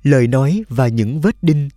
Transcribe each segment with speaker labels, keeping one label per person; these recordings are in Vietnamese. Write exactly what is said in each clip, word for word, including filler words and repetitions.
Speaker 1: Lời nói và những vết đinh.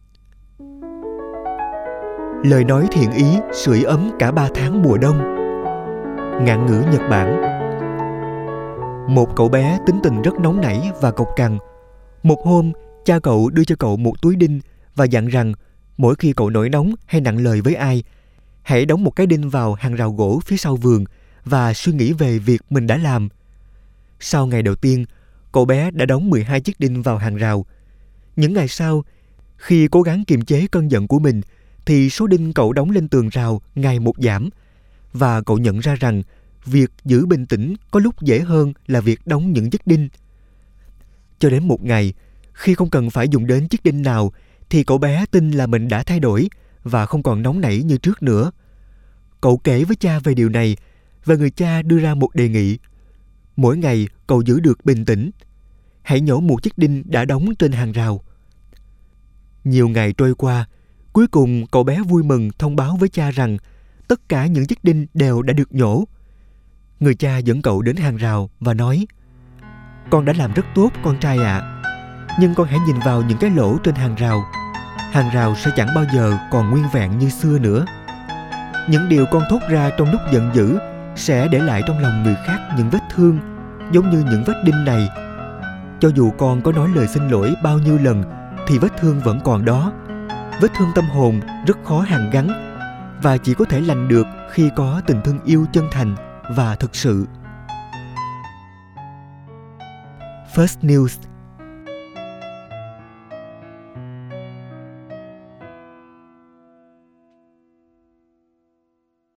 Speaker 1: Lời nói thiện ý sưởi ấm cả ba tháng mùa đông. Ngạn ngữ Nhật Bản. Một cậu bé tính tình rất nóng nảy và cộc cằn. Một hôm, cha cậu đưa cho cậu một túi đinh và dặn rằng mỗi khi cậu nổi nóng hay nặng lời với ai, hãy đóng một cái đinh vào hàng rào gỗ phía sau vườn và suy nghĩ về việc mình đã làm. Sau ngày đầu tiên, cậu bé đã đóng mười hai chiếc đinh vào hàng rào. Những ngày sau, khi cố gắng kiềm chế cơn giận của mình, thì số đinh cậu đóng lên tường rào ngày một giảm. Và cậu nhận ra rằng việc giữ bình tĩnh có lúc dễ hơn là việc đóng những chiếc đinh. Cho đến một ngày, khi không cần phải dùng đến chiếc đinh nào, thì cậu bé tin là mình đã thay đổi và không còn nóng nảy như trước nữa. Cậu kể với cha về điều này và người cha đưa ra một đề nghị. Mỗi ngày cậu giữ được bình tĩnh. Hãy nhổ một chiếc đinh đã đóng trên hàng rào. Nhiều ngày trôi qua, cuối cùng cậu bé vui mừng thông báo với cha rằng tất cả những chiếc đinh đều đã được nhổ. Người cha dẫn cậu đến hàng rào và nói: "Con đã làm rất tốt con trai ạ. À. Nhưng con hãy nhìn vào những cái lỗ trên hàng rào. Hàng rào sẽ chẳng bao giờ còn nguyên vẹn như xưa nữa. Những điều con thốt ra trong lúc giận dữ sẽ để lại trong lòng người khác những vết thương, giống như những vết đinh này. Cho dù con có nói lời xin lỗi bao nhiêu lần, thì vết thương vẫn còn đó. Vết thương tâm hồn rất khó hàn gắn, và chỉ có thể lành được khi có tình thương yêu chân thành và thực sự." First News